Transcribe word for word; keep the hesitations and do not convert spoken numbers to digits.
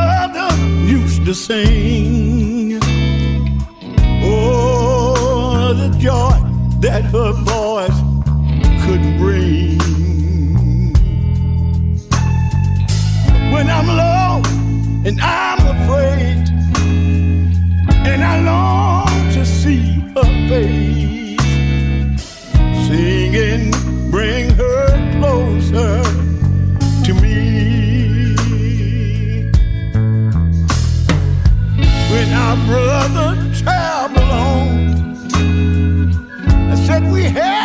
mother used to sing. Oh, the joy that her voice could bring. When I'm low and I'm afraid, and I long to see her face, singing, bring her closer to me. When our brother traveled on, I said we had